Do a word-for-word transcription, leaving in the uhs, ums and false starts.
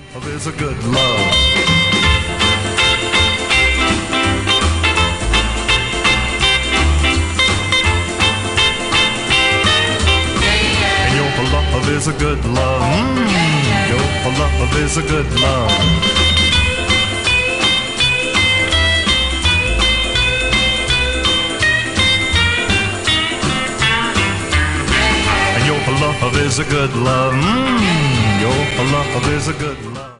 love is a good love. And your love is a good love. Mm, your love is a good love. Your love is a good love. Mm, your love is a good love.